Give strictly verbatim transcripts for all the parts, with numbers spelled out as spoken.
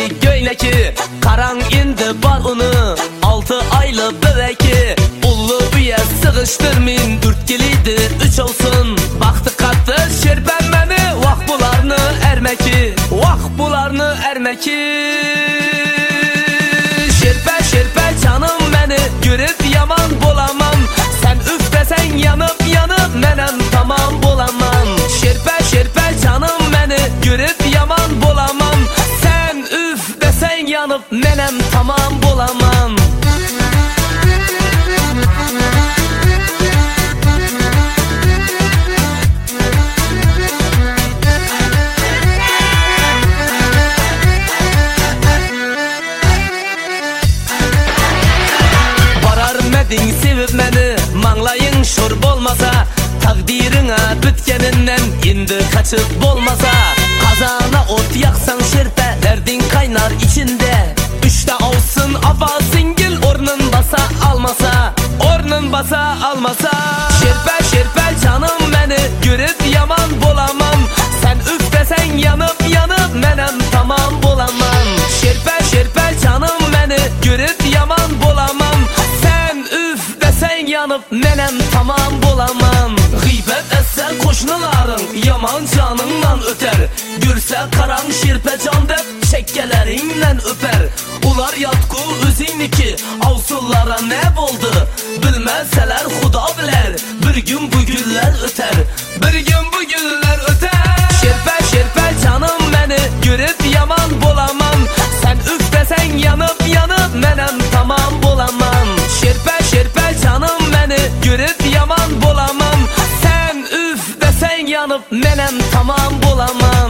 göyneki, karan indi bar unu, altı aylı bebeki. Ullu büye sığıştırmayın, dört geliydi üç olsun. Baktı kattı şerben beni, vah bularını ermeki, vah bularını ermeki. Şerpe şerpe canım beni, görüp yaman bolamam. Sen üf desen yanıp yanıp menem tamam bolamam. Şerpe şerpe canım beni, görüp yaman bolamam. Sen üf desen yanıp menem tamam bolamam. Sevip meni, manglayın şor bolmasa, takdirine bitkeninden indi kaçıp bolmasa. Kazana ot yaksan şerpe, derdin kaynar içinde. Üçte olsun avazingil, ornun basa almasa, ornun basa almasa. Şerpe şerpe canım beni, görüp yaman bolamam. Sen üf desen yanıp yanıp menem tamam bolamam. Şerpe şerpe canım beni, görüp yaman bolamam. Sen yanıp menem tamam bolamam. Gıybet etsen koşnuların yaman canından öter. Görse karan şirpe can dep çekkelerinden öper. Ular yatku üzünniki, avsullara ne boldu? Bilmezseler huda biler, bir gün bu günler öter, bir gün bu günler öter. Şirpe şirpe canım beni, görüp yaman bolamam. Sen üf desen yanıp yanıp menem tamam bolamam. Şirpe şirpe canım beni, görüp yaman bolamam. Sen üf desen yanıp menem tamam bolamam.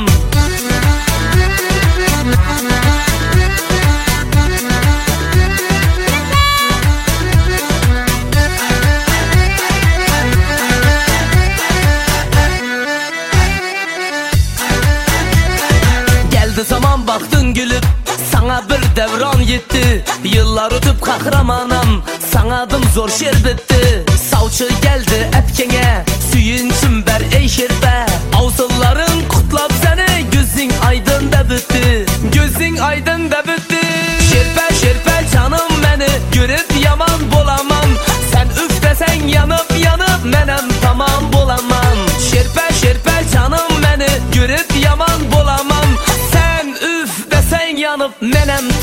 Geldi zaman baktın gülüp, sana bir devran yetti. Yıllar ötüp kahramanam, sanadım zor şerbetti. Savçı geldi epkene, süyünçüm ber ey şerpe. Avsılların kutlap seni, gözün aydın da bitti, gözün aydın da bitti. Şerpe şerpe canım beni, görüp yaman bolamam. Sen üf desen yanıp yanıp menem tamam bolamam. Şerpe şerpe canım beni, görüp yaman bolamam. Sen üf desen yanıp menem